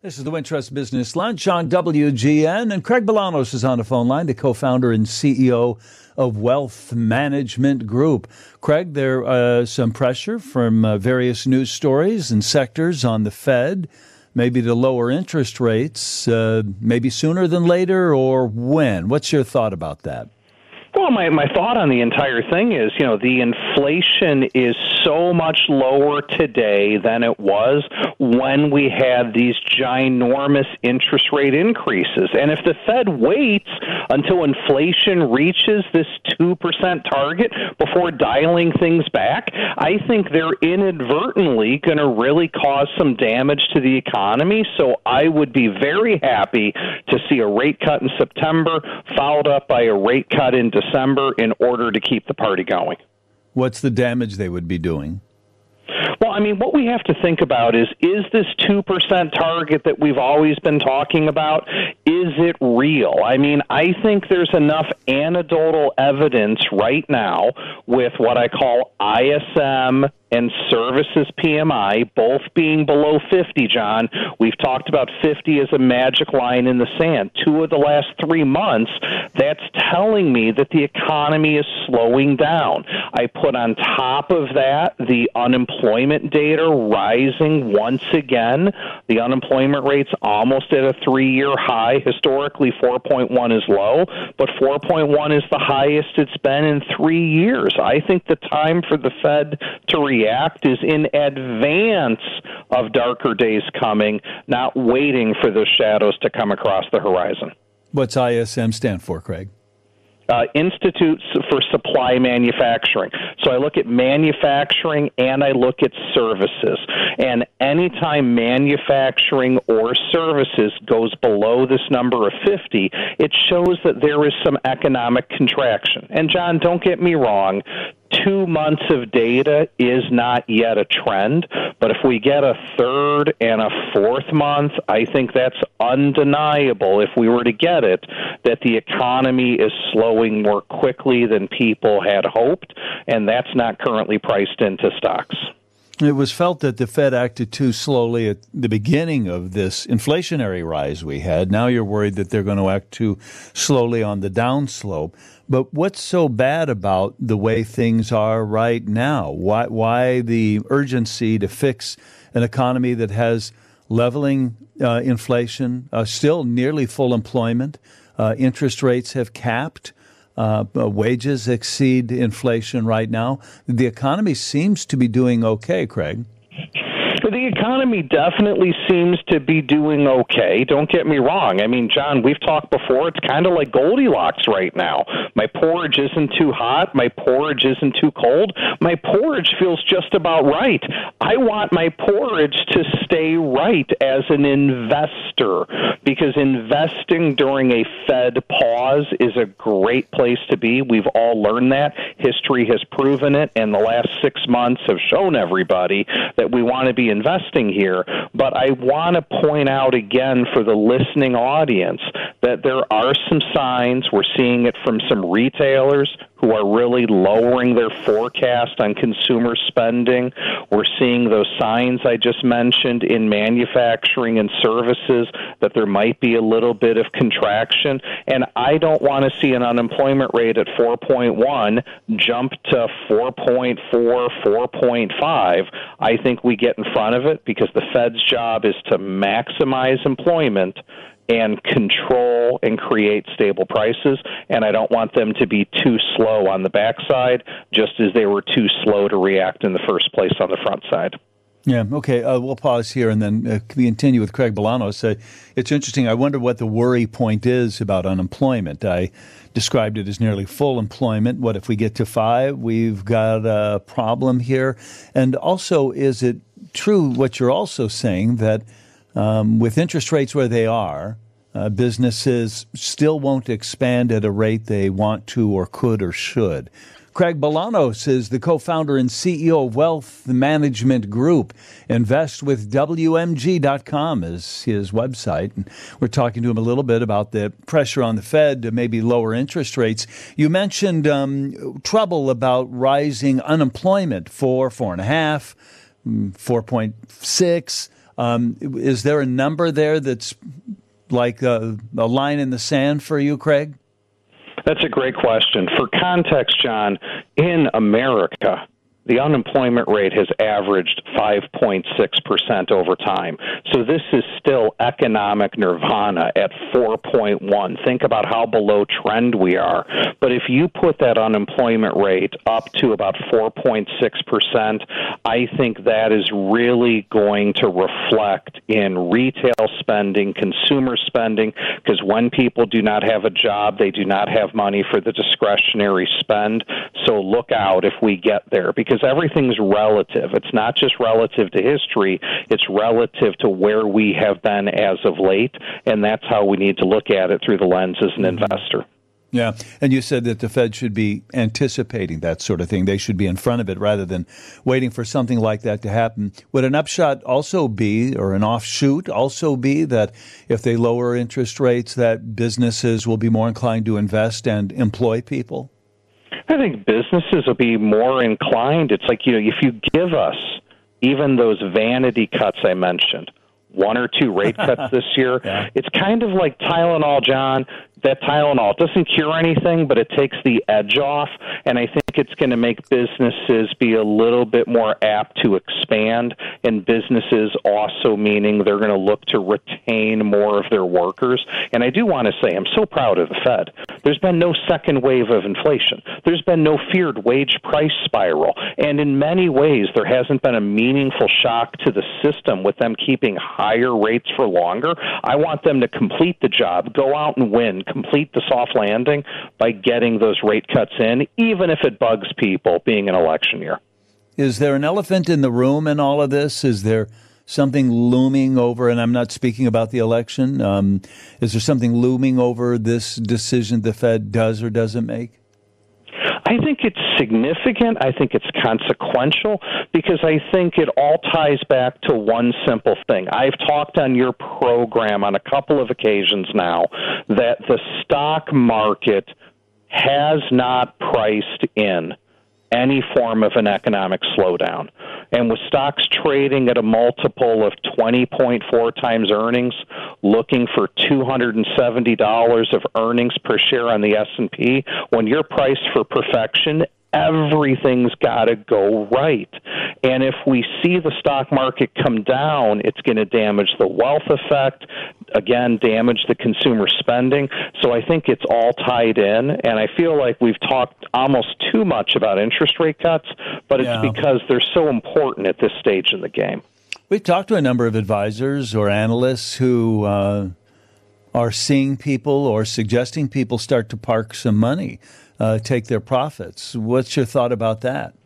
This is the Wintrust Business Lunch on WGN, and Craig Bolanos is on the phone line, the co-founder and CEO of Wealth Management Group. Craig, there some pressure from various news stories and sectors on the Fed, maybe to lower interest rates, maybe sooner than later, or when? What's your thought about that? Well, my thought on the entire thing is, the inflation is so much lower today than it was when we had these ginormous interest rate increases. And if the Fed waits until inflation reaches this 2% target before dialing things back, I think they're inadvertently going to really cause some damage to the economy. So I would be very happy to see a rate cut in September, followed up by a rate cut in December in order to keep the party going. What's the damage they would be doing? Well, what we have to think about is this 2% target that we've always been talking about, is it real? I think there's enough anecdotal evidence right now with what I call ISM and services PMI, both being below 50, John. We've talked about 50 as a magic line in the sand. 2 of the last 3 months, that's telling me that the economy is slowing down. I put on top of that the unemployment data rising once again. The unemployment rate's almost at a 3-year high. Historically, 4.1 is low, but 4.1 is the highest it's been in 3 years. I think the time for the Fed to react is in advance of darker days coming, not waiting for those shadows to come across the horizon. What's ISM stand for, Craig? Institutes for Supply Manufacturing. So I look at manufacturing and I look at services. And anytime manufacturing or services goes below this number of 50, it shows that there is some economic contraction. And John, don't get me wrong, 2 months of data is not yet a trend, but if we get a third and a fourth month, I think that's undeniable, if we were to get it, that the economy is slowing more quickly than people had hoped, and that's not currently priced into stocks. It was felt that the Fed acted too slowly at the beginning of this inflationary rise we had. Now you're worried that they're going to act too slowly on the downslope. But what's so bad about the way things are right now? Why the urgency to fix an economy that has leveling inflation, still nearly full employment, interest rates have capped, wages exceed inflation right now? The economy seems to be doing okay, Craig. The economy definitely seems to be doing okay. Don't get me wrong. John, we've talked before. It's kind of like Goldilocks right now. My porridge isn't too hot. My porridge isn't too cold. My porridge feels just about right. I want my porridge to stay right as an investor, because investing during a Fed pause is a great place to be. We've all learned that. History has proven it, and the last 6 months have shown everybody that we want to be investing here. But I want to point out again for the listening audience that there are some signs. We're seeing it from some retailers who are really lowering their forecast on consumer spending. We're seeing those signs I just mentioned in manufacturing and services that there might be a little bit of contraction. And I don't want to see an unemployment rate at 4.1 jump to 4.4, 4.5. I think we get in front of it because the Fed's job is to maximize employment and control and create stable prices, and I don't want them to be too slow on the backside, just as they were too slow to react in the first place on the front side. Yeah, okay, we'll pause here and then continue with Craig Bolanos. It's interesting. I wonder what the worry point is about unemployment. I described it as nearly full employment. What if we get to 5? We've got a problem here. And also, is it true what you're also saying that with interest rates where they are, businesses still won't expand at a rate they want to or could or should? Craig Bolanos is the co-founder and CEO of Wealth Management Group. InvestWithWMG.com is his website. And we're talking to him a little bit about the pressure on the Fed to maybe lower interest rates. You mentioned trouble about rising unemployment, 4.5, 4.6. Is there a number there that's like a line in the sand for you, Craig? That's a great question. For context, John, in America, the unemployment rate has averaged 5.6% over time. So this is still economic nirvana at 4.1. Think about how below trend we are. But if you put that unemployment rate up to about 4.6%, I think that is really going to reflect in retail spending, consumer spending, because when people do not have a job, they do not have money for the discretionary spend. So look out if we get there, because everything's relative. It's not just relative to history, it's relative to where we have been as of late, and that's how we need to look at it through the lens as an investor. Yeah, and you said that the Fed should be anticipating that sort of thing. They should be in front of it rather than waiting for something like that to happen. Would an upshot also be, or an offshoot also be, that if they lower interest rates, that businesses will be more inclined to invest and employ people? I think businesses will be more inclined. It's like, if you give us even those vanity cuts I mentioned, 1 or 2 rate cuts this year, It's kind of like Tylenol, John. That Tylenol doesn't cure anything, but it takes the edge off, and I think it's going to make businesses be a little bit more apt to expand, and businesses also meaning they're going to look to retain more of their workers. And I do want to say I'm so proud of the Fed. There's been no second wave of inflation. There's been no feared wage price spiral, and in many ways there hasn't been a meaningful shock to the system with them keeping higher rates for longer. I want them to complete the job, go out and win, complete the soft landing by getting those rate cuts in, even if it bugs people being an election year. Is there an elephant in the room in all of this? Is there something looming over, and I'm not speaking about the election, is there something looming over this decision the Fed does or doesn't make? I think it's significant. I think it's consequential because I think it all ties back to one simple thing. I've talked on your program on a couple of occasions now that the stock market has not priced in any form of an economic slowdown. And with stocks trading at a multiple of 20.4 times earnings, looking for $270 of earnings per share on the S&P, when you're priced for perfection, everything's got to go right. And if we see the stock market come down, it's going to damage the wealth effect, again, damage the consumer spending. So I think it's all tied in, and I feel like we've talked almost too much about interest rate cuts, but it's because they're so important at this stage in the game. We've talked to a number of advisors or analysts who are seeing people or suggesting people start to park some money, take their profits. What's your thought about that?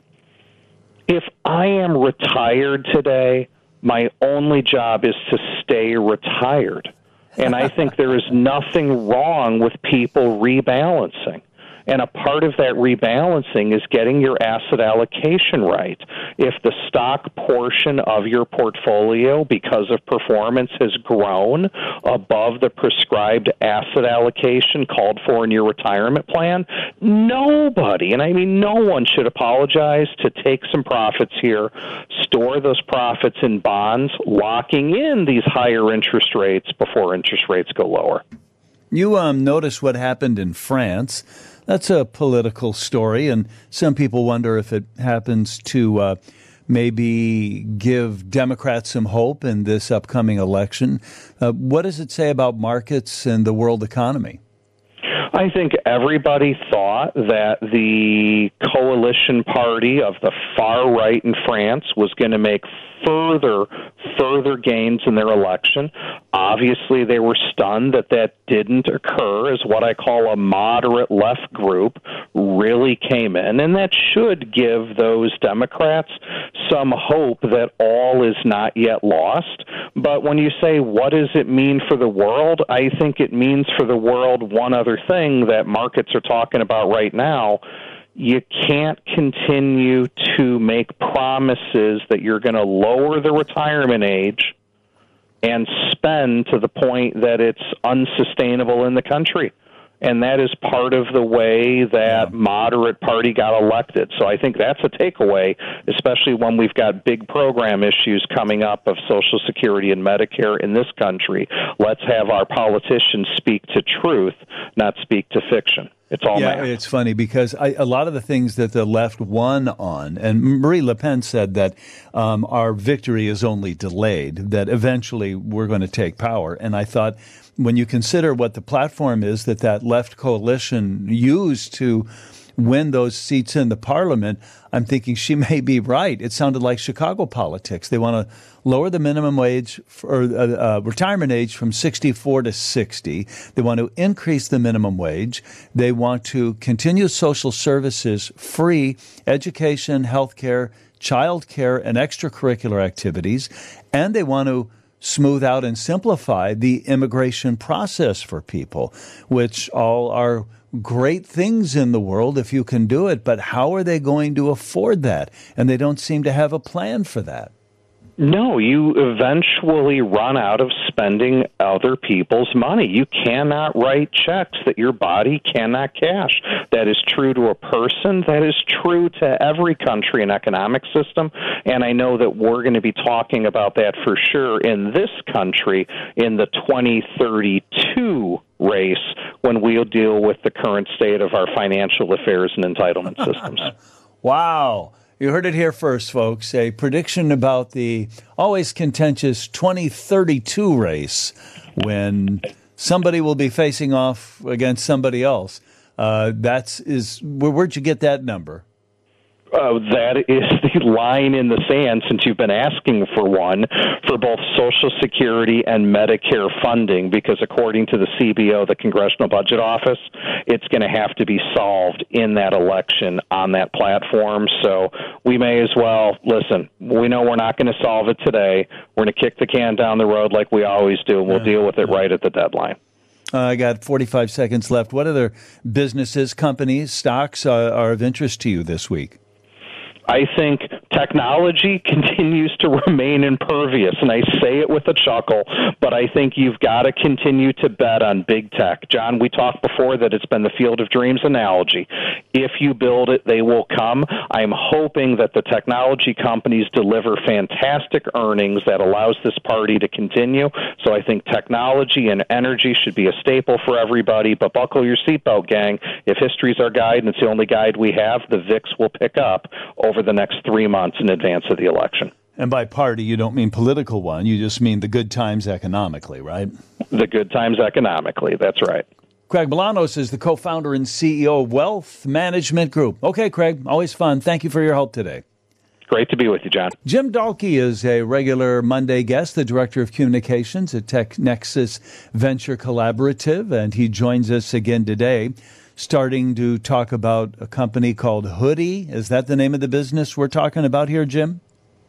If I am retired today, my only job is to stay retired. And I think there is nothing wrong with people rebalancing. And a part of that rebalancing is getting your asset allocation right. If the stock portion of your portfolio, because of performance, has grown above the prescribed asset allocation called for in your retirement plan, nobody, and I mean no one, should apologize to take some profits here, store those profits in bonds, locking in these higher interest rates before interest rates go lower. You notice what happened in France. That's a political story, and some people wonder if it happens to maybe give Democrats some hope in this upcoming election. What does it say about markets and the world economy? I think everybody thought that the coalition party of the far right in France was going to make further gains in their election. Obviously, they were stunned that that didn't occur, as what I call a moderate left group really came in, and that should give those Democrats some hope that all is not yet lost. But when you say, what does it mean for the world? I think it means for the world one other thing that markets are talking about right now. You can't continue to make promises that you're going to lower the retirement age and spend to the point that it's unsustainable in the country. And that is part of the way that moderate party got elected. So I think that's a takeaway, especially when we've got big program issues coming up of Social Security and Medicare in this country. Let's have our politicians speak to truth, not speak to fiction. It's all math. It's funny because a lot of the things that the left won on, and Marie Le Pen said that our victory is only delayed, that eventually we're going to take power. And I thought, when you consider what the platform is that left coalition used to win those seats in the parliament, I'm thinking she may be right. It sounded like Chicago politics. They want to lower the minimum wage or retirement age from 64 to 60. They want to increase the minimum wage. They want to continue social services, free education, health care, child care, and extracurricular activities. And they want to smooth out and simplify the immigration process for people, which all are great things in the world if you can do it, but how are they going to afford that? And they don't seem to have a plan for that. No, you eventually run out of spending other people's money. You cannot write checks that your body cannot cash. That is true to a person. That is true to every country and economic system. And I know that we're going to be talking about that for sure in this country in the 2032 race when we'll deal with the current state of our financial affairs and entitlement systems. Wow. You heard it here first, folks. A prediction about the always contentious 2032 race when somebody will be facing off against somebody else. Where'd you get that number? That is the line in the sand, since you've been asking for one, for both Social Security and Medicare funding, because according to the CBO, the Congressional Budget Office, it's going to have to be solved in that election on that platform. So we may as well, listen, we know we're not going to solve it today. We're going to kick the can down the road like we always do, and we'll deal with it right at the deadline. I got 45 seconds left. What other businesses, companies, stocks are of interest to you this week? I think technology continues to remain impervious, and I say it with a chuckle, but I think you've got to continue to bet on big tech. John, we talked before that it's been the field of dreams analogy. If you build it, they will come. I'm hoping that the technology companies deliver fantastic earnings that allows this party to continue. So I think technology and energy should be a staple for everybody, but buckle your seatbelt, gang. If history's our guide, and it's the only guide we have, the VIX will pick up over the next 3 months in advance of the election. And by party, you don't mean political one. You just mean the good times economically, right? The good times economically. That's right. Craig Bolanos is the co-founder and CEO of Wealth Management Group. Okay, Craig, always fun. Thank you for your help today. Great to be with you, John. Jim Dahlke is a regular Monday guest, the Director of Communications at TechNexus Venture Collaborative, and he joins us again today, starting to talk about a company called Hoodie. Is that the name of the business we're talking about here, Jim?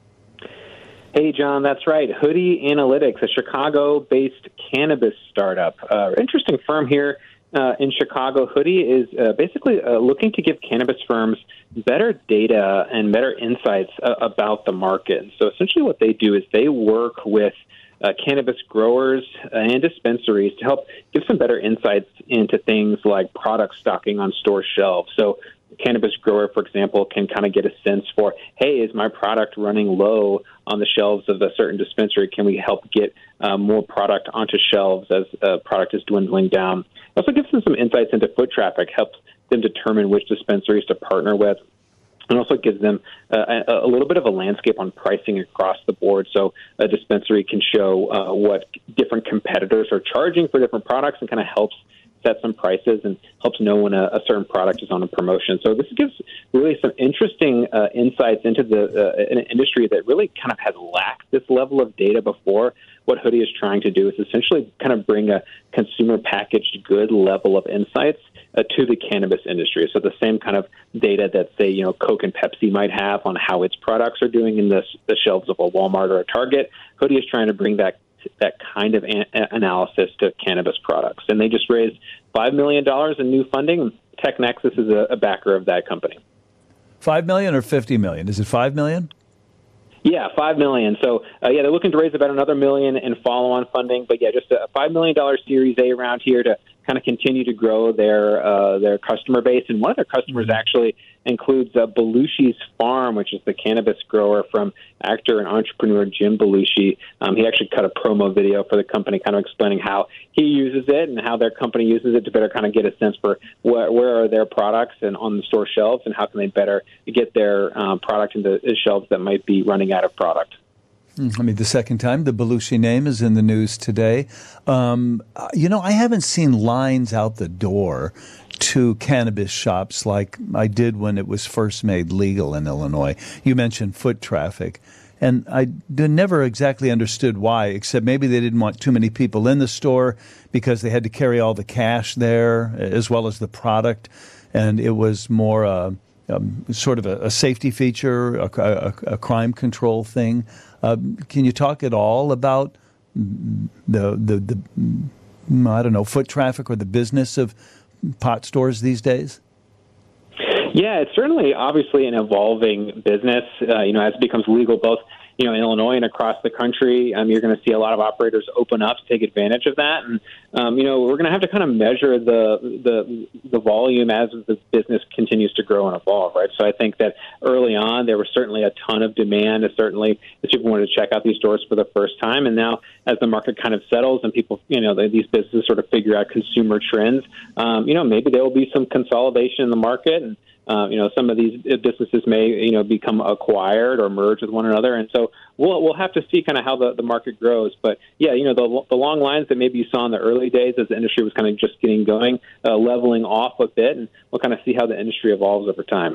Hey, John, that's right. Hoodie Analytics, a Chicago-based cannabis startup. Interesting firm here in Chicago. Hoodie is basically looking to give cannabis firms better data and better insights about the market. So essentially what they do is they work with cannabis growers and dispensaries to help give some better insights into things like product stocking on store shelves. So a cannabis grower, for example, can kind of get a sense for, hey, is my product running low on the shelves of a certain dispensary? Can we help get more product onto shelves as product is dwindling down? It also gives them some insights into foot traffic, helps them determine which dispensaries to partner with. And also gives them a little bit of a landscape on pricing across the board. So a dispensary can show what different competitors are charging for different products and kind of helps set some prices and helps know when a certain product is on a promotion. So this gives really some interesting insights into an industry that really kind of has lacked this level of data before. What Hoodie is trying to do is essentially kind of bring a consumer packaged good level of insights to the cannabis industry. So the same kind of data that, say, Coke and Pepsi might have on how its products are doing in the shelves of a Walmart or a Target, Hoodie is trying to bring that kind of analysis to cannabis products. And they just raised $5 million in new funding. TechNexus is a backer of that company. $5 million or $50 million? Is it $5 million? Yeah, $5 million. So, they're looking to raise about another $1 million in follow-on funding. But, just a $5 million Series A around here to kind of continue to grow their customer base. And one of their customers actually includes Belushi's Farm, which is the cannabis grower from actor and entrepreneur Jim Belushi. He actually cut a promo video for the company kind of explaining how he uses it and how their company uses it to better kind of get a sense for where are their products and on the store shelves and how can they better get their product into shelves that might be running out of product. I mean, the second time the Belushi name is in the news today. I haven't seen lines out the door to cannabis shops like I did when it was first made legal in Illinois. You mentioned foot traffic, and I never exactly understood why, except maybe they didn't want too many people in the store because they had to carry all the cash there as well as the product, and it was more sort of a safety feature, a crime control thing. Can you talk at all about the foot traffic or the business of pot stores these days? Yeah, it's certainly obviously an evolving business, as it becomes legal both, in Illinois and across the country. You're going to see a lot of operators open up to take advantage of that. And, we're going to have to kind of measure the volume as the business continues to grow and evolve, right? So I think that early on, there was certainly a ton of demand, and certainly that people wanted to check out these stores for the first time. And now as the market kind of settles and people, these businesses sort of figure out consumer trends, maybe there will be some consolidation in the market, and some of these businesses may, become acquired or merge with one another. And so we'll have to see kind of how the market grows. But, yeah, the long lines that maybe you saw in the early days as the industry was kind of just getting going, leveling off a bit, and we'll kind of see how the industry evolves over time.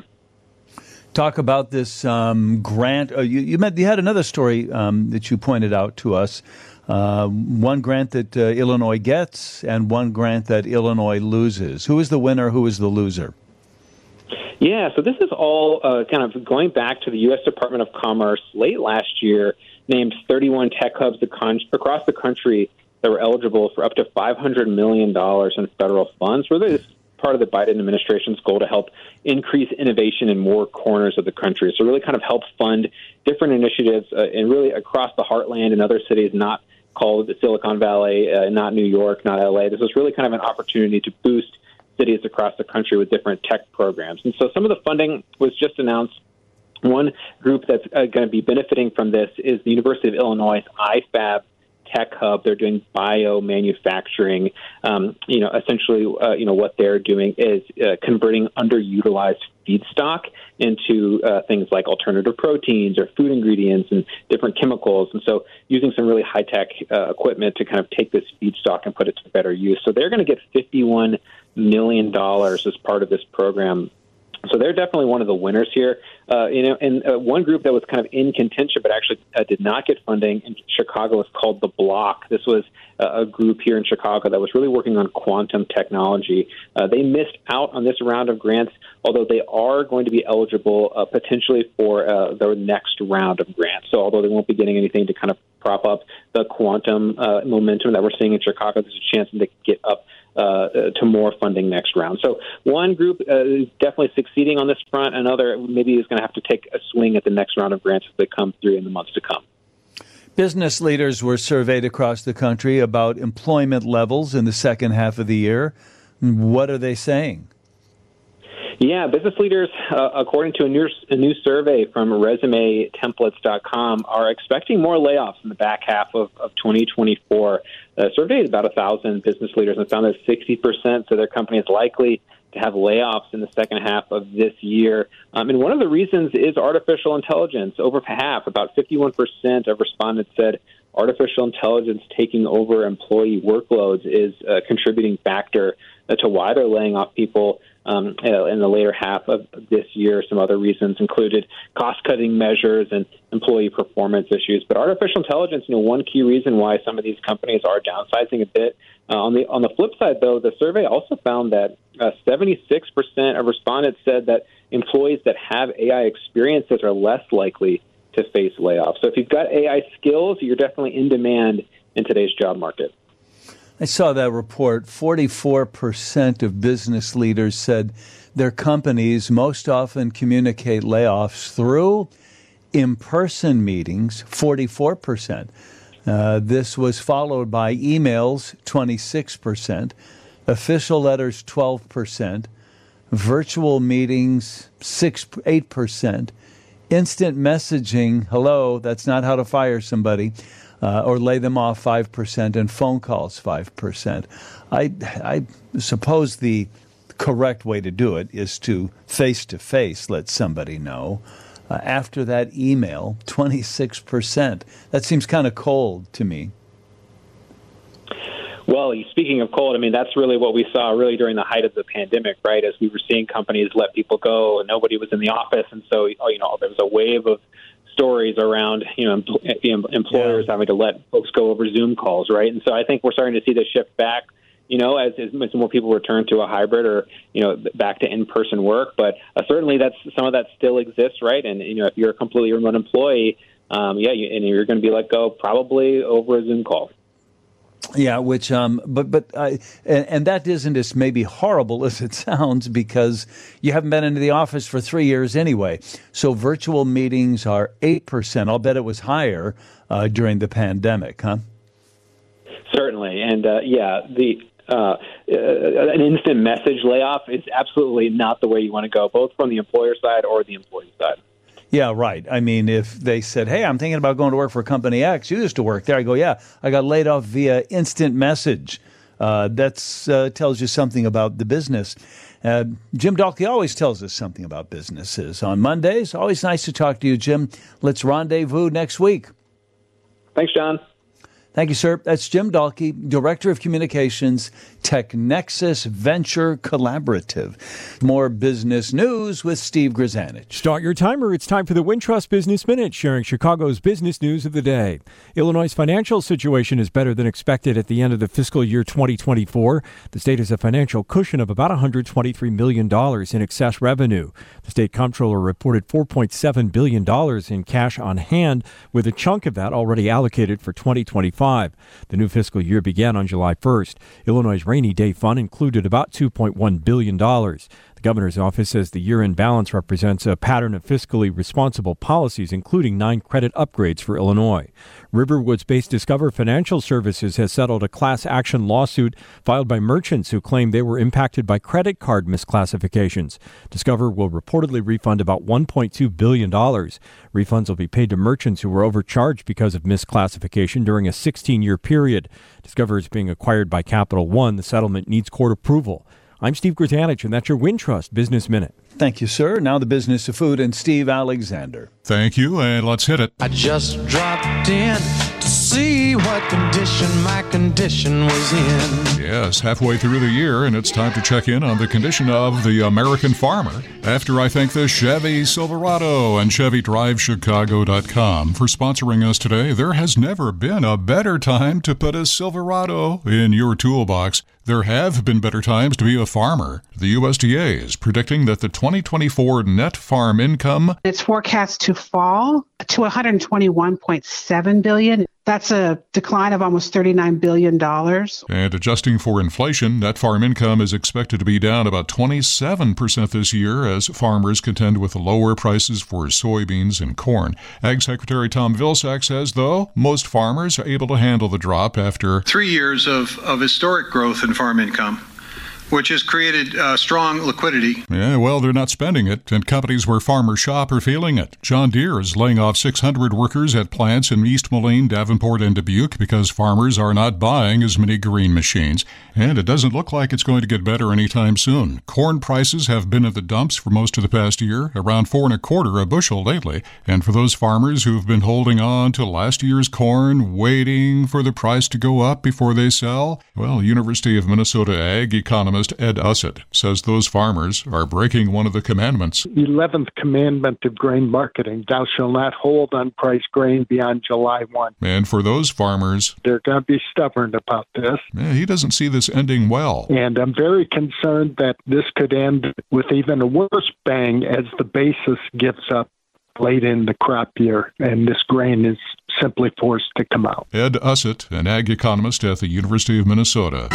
Talk about this grant. You had another story that you pointed out to us. One grant that Illinois gets and one grant that Illinois loses. Who is the winner? Who is the loser? Yeah, so this is all kind of going back to the U.S. Department of Commerce late last year, named 31 tech hubs across the country that were eligible for up to $500 million in federal funds. Really, this is part of the Biden administration's goal to help increase innovation in more corners of the country. So really kind of help fund different initiatives and really across the heartland and other cities not called Silicon Valley, not New York, not L.A. This was really kind of an opportunity to boost cities across the country with different tech programs. And so some of the funding was just announced. One group that's going to be benefiting from this is the University of Illinois' IFAB Tech Hub. They're doing biomanufacturing. Essentially, what they're doing is converting underutilized feedstock into things like alternative proteins or food ingredients and different chemicals. And so using some really high-tech equipment to kind of take this feedstock and put it to better use. So they're going to get $51 million as part of this program. So they're definitely one of the winners here. And one group that was kind of in contention but actually did not get funding in Chicago is called The Block. This was a group here in Chicago that was really working on quantum technology. They missed out on this round of grants, although they are going to be eligible potentially for the next round of grants. So although they won't be getting anything to kind of prop up the quantum momentum that we're seeing in Chicago, there's a chance that they could get up to more funding next round. So one group is definitely succeeding on this front. Another maybe is going to have to take a swing at the next round of grants as they come through in the months to come. Business leaders were surveyed across the country about employment levels in the second half of the year. What are they saying? Yeah, business leaders, according to a new survey from ResumeTemplates.com, are expecting more layoffs in the back half of 2024. Surveyed about 1,000 business leaders and found that 60% of their company is likely to have layoffs in the second half of this year. And one of the reasons is artificial intelligence. Over half, about 51% of respondents said artificial intelligence taking over employee workloads is a contributing factor to why they're laying off people in the later half of this year. Some other reasons included cost-cutting measures and employee performance issues. But artificial intelligence, one key reason why some of these companies are downsizing a bit. On the flip side, though, the survey also found that 76% of respondents said that employees that have AI experiences are less likely to face layoffs. So if you've got AI skills, you're definitely in demand in today's job market. I saw that report. 44% of business leaders said their companies most often communicate layoffs through in-person meetings, 44%. This was followed by emails, 26%, official letters 12%, virtual meetings 8%, instant messaging, hello, that's not how to fire somebody, or lay them off 5%, and phone calls 5%. I suppose the correct way to do it is to face-to-face let somebody know. After that, email, 26%. That seems kind of cold to me. Well, speaking of cold, I mean, that's really what we saw really during the height of the pandemic, right? As we were seeing companies let people go and nobody was in the office. And so, there was a wave of stories around, employers having to let folks go over Zoom calls, right? And so I think we're starting to see this shift back, as more people return to a hybrid or, back to in-person work. But certainly some of that still exists, right? And, if you're a completely remote employee, and you're going to be let go probably over a Zoom call. Yeah, which, and that isn't as maybe horrible as it sounds because you haven't been into the office for 3 years anyway. So virtual meetings are 8%. I'll bet it was higher during the pandemic, huh? Certainly, and an instant message layoff is absolutely not the way you want to go, both from the employer side or the employee side. Yeah, right. I mean, if they said, hey, I'm thinking about going to work for Company X, you used to work there. I go, yeah, I got laid off via instant message. That tells you something about the business. Jim Dahlke always tells us something about businesses. On Mondays, always nice to talk to you, Jim. Let's rendezvous next week. Thanks, John. Thank you, sir. That's Jim Dahlke, Director of Communications, TechNexus Venture Collaborative. More business news with Steve Grzanich. Start your timer. It's time for the Wintrust Business Minute, sharing Chicago's business news of the day. Illinois' financial situation is better than expected at the end of the fiscal year 2024. The state has a financial cushion of about $123 million in excess revenue. The state comptroller reported $4.7 billion in cash on hand, with a chunk of that already allocated for 2025. The new fiscal year began on July 1st. Illinois' Rainy Day Fund included about $2.1 billion. The governor's office says the year-end balance represents a pattern of fiscally responsible policies, including 9 credit upgrades for Illinois. Riverwoods-based Discover Financial Services has settled a class action lawsuit filed by merchants who claim they were impacted by credit card misclassifications. Discover will reportedly refund about $1.2 billion. Refunds will be paid to merchants who were overcharged because of misclassification during a 16-year period. Discover is being acquired by Capital One. The settlement needs court approval. I'm Steve Grzanich, and that's your Wintrust Business Minute. Thank you, sir. Now the business of food and Steve Alexander. Thank you, and let's hit it. I just dropped in to see what condition my condition was in. Yes, halfway through the year, and it's time to check in on the condition of the American farmer. After I thank the Chevy Silverado and ChevyDriveChicago.com for sponsoring us today, there has never been a better time to put a Silverado in your toolbox. There have been better times to be a farmer. The USDA is predicting that the 2024 net farm income, it's forecast to fall to $121.7 billion. That's a decline of almost $39 billion. And adjusting for inflation, net farm income is expected to be down about 27% this year as farmers contend with lower prices for soybeans and corn. Ag Secretary Tom Vilsack says, though, most farmers are able to handle the drop after 3 years of historic growth in farm income, which has created strong liquidity. Yeah, well, they're not spending it, and companies where farmers shop are feeling it. John Deere is laying off 600 workers at plants in East Moline, Davenport, and Dubuque because farmers are not buying as many green machines. And it doesn't look like it's going to get better anytime soon. Corn prices have been at the dumps for most of the past year, around $4.25 a bushel lately. And for those farmers who've been holding on to last year's corn, waiting for the price to go up before they sell, well, University of Minnesota ag economist Ed Ussett says those farmers are breaking one of the commandments. 11th commandment of grain marketing, thou shalt not hold unpriced grain beyond July 1. And for those farmers, they're going to be stubborn about this. He doesn't see this ending well. And I'm very concerned that this could end with even a worse bang as the basis gives up late in the crop year, and this grain is simply forced to come out. Ed Ussett, an ag economist at the University of Minnesota.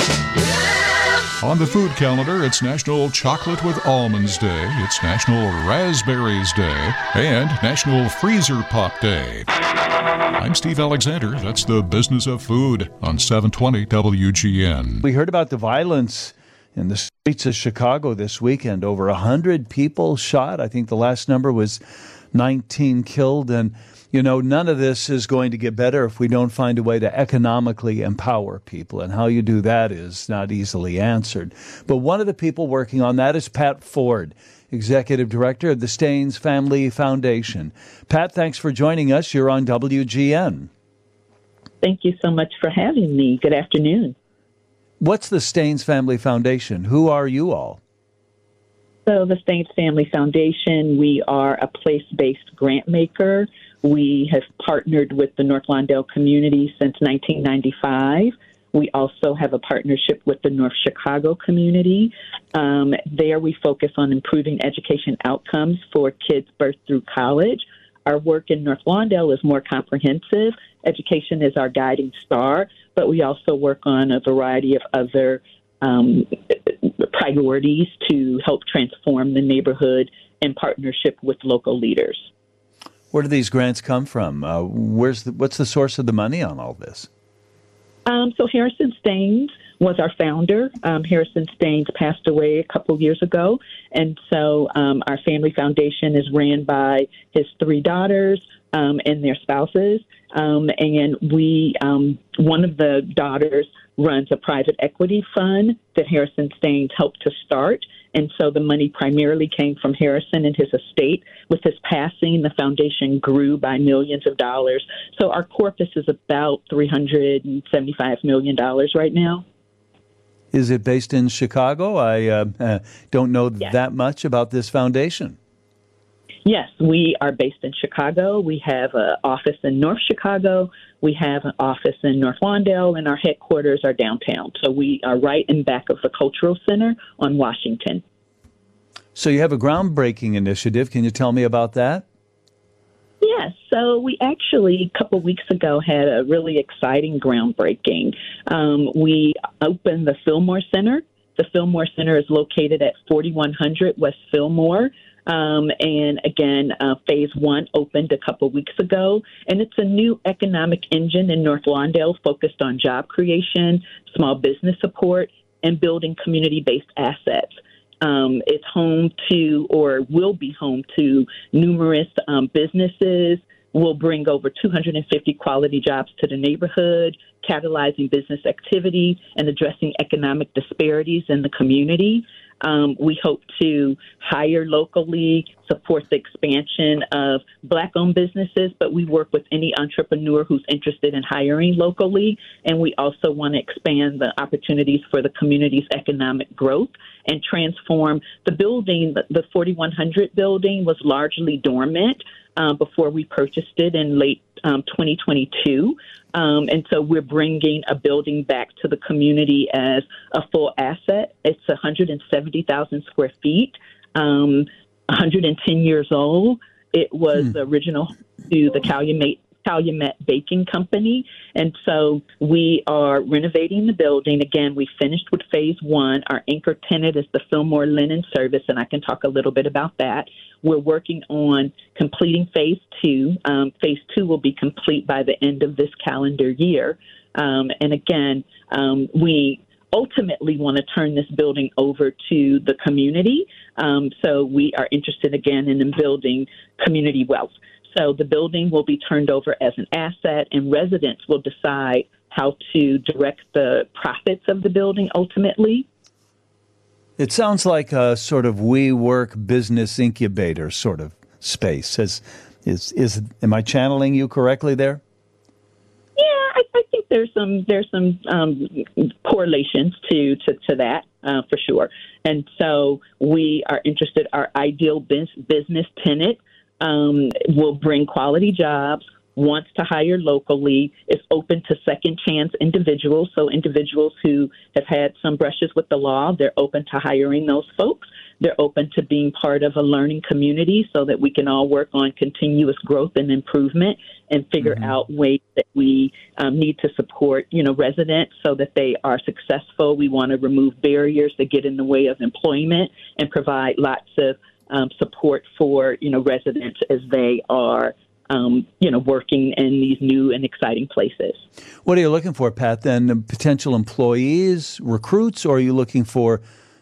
On the food calendar, it's National Chocolate with Almonds Day, it's National Raspberries Day, and National Freezer Pop Day. I'm Steve Alexander. That's the business of food on 720 WGN. We heard about the violence in the streets of Chicago this weekend. Over 100 people shot. I think the last number was 19 killed. And, none of this is going to get better if we don't find a way to economically empower people. And how you do that is not easily answered. But one of the people working on that is Pat Ford, Executive Director of the Staines Family Foundation. Pat, thanks for joining us. You're on WGN. Thank you so much for having me. Good afternoon. What's the Staines Family Foundation? Who are you all? So the Staines Family Foundation, we are a place-based grant maker. We have partnered with the North Lawndale community since 1995. We also have a partnership with the North Chicago community. There we focus on improving education outcomes for kids birth through college. Our work in North Lawndale is more comprehensive. Education is our guiding star, but we also work on a variety of other priorities to help transform the neighborhood in partnership with local leaders. Where do these grants come from? What's the source of the money on all this? So Harrison Staines was our founder. Harrison Staines passed away a couple years ago, and so our family foundation is ran by his 3 daughters and their spouses. And we, one of the daughters runs a private equity fund that Harrison Staines helped to start. And so the money primarily came from Harrison and his estate. With his passing, the foundation grew by millions of dollars. So our corpus is about $375 million right now. Is it based in Chicago? I don't know that much about this foundation. Yes, we are based in Chicago. We have an office in North Chicago. We have an office in North Lawndale, and our headquarters are downtown. So we are right in back of the Cultural Center on Washington. So you have a groundbreaking initiative. Can you tell me about that? Yes. So we actually, a couple weeks ago, had a really exciting groundbreaking. We opened the Fillmore Center. The Fillmore Center is located at 4100 West Fillmore. And again, phase 1 opened a couple weeks ago, and it's a new economic engine in North Lawndale focused on job creation, small business support, and building community-based assets. It's home to, or will be home to, numerous businesses. We'll bring over 250 quality jobs to the neighborhood, catalyzing business activity and addressing economic disparities in the community. We hope to hire locally, support the expansion of Black-owned businesses, but we work with any entrepreneur who's interested in hiring locally. And we also want to expand the opportunities for the community's economic growth and transform the building. The 4100 building was largely dormant before we purchased it in late 2022. And so we're bringing a building back to the community as a full asset. It's 170,000 square feet, 110 years old. It was the original to the Calumet Baking Company. And so we are renovating the building. Again, we finished with phase 1. Our anchor tenant is the Fillmore Linen Service, and I can talk a little bit about that. We're working on completing phase 2. Phase 2 will be complete by the end of this calendar year. And again, we ultimately want to turn this building over to the community. So we are interested again in building community wealth. So the building will be turned over as an asset, and residents will decide how to direct the profits of the building ultimately. It sounds like a sort of WeWork business incubator sort of space. Am I channeling you correctly there? Yeah, I think there's some correlations to that for sure. And so we are interested. Our ideal business tenant will bring quality jobs, wants to hire locally, is open to second chance individuals. So individuals who have had some brushes with the law, they're open to hiring those folks. They're open to being part of a learning community so that we can all work on continuous growth and improvement and figure out ways that we need to support, residents so that they are successful. We want to remove barriers that get in the way of employment and provide lots of support for, residents as they are working in these new and exciting places. What are you looking for, Pat, then? Potential employees, recruits, or are you looking for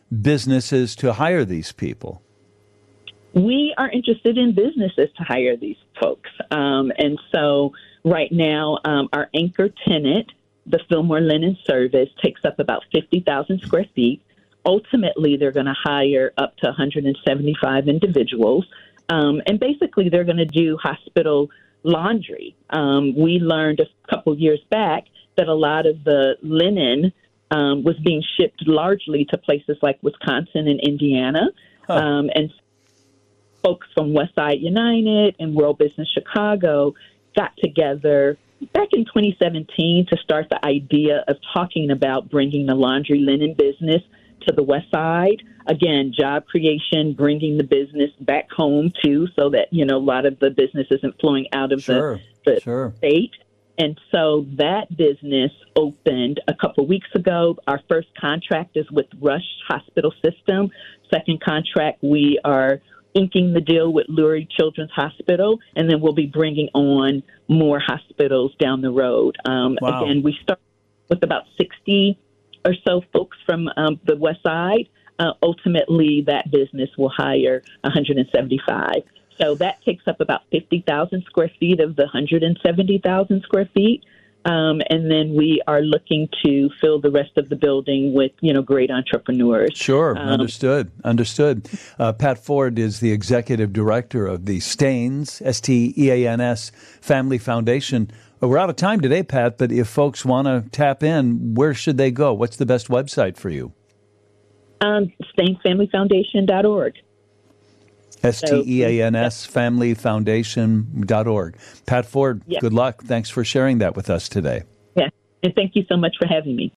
businesses to hire these people? We are interested in businesses to hire these folks. And so right now, our anchor tenant, the Fillmore Linen Service, takes up about 50,000 square feet. Ultimately, they're going to hire up to 175 individuals. And basically, they're going to do hospital laundry. We learned a couple years back that a lot of the linen was being shipped largely to places like Wisconsin and Indiana. And folks from Westside United and World Business Chicago got together back in 2017 to start the idea of talking about bringing the laundry linen business to the West Side. Again, job creation, bringing the business back home too, so that, a lot of the business isn't flowing out of the state. And so that business opened a couple weeks ago. Our first contract is with Rush Hospital System. Second contract, we are inking the deal with Lurie Children's Hospital, and then we'll be bringing on more hospitals down the road. Wow. Again, we start with about 60 or so folks from the West Side. Ultimately, that business will hire 175. So that takes up about 50,000 square feet of the 170,000 square feet. And then we are looking to fill the rest of the building with, great entrepreneurs. Sure. Understood. Pat Ford is the executive director of the Stains, STEANS Family Foundation. We're out of time today, Pat, but if folks want to tap in, where should they go? What's the best website for you? StainsFamilyFoundation.org. STEANS FamilyFoundation.org. Pat Ford, Good luck. Thanks for sharing that with us today. Yeah, and thank you so much for having me.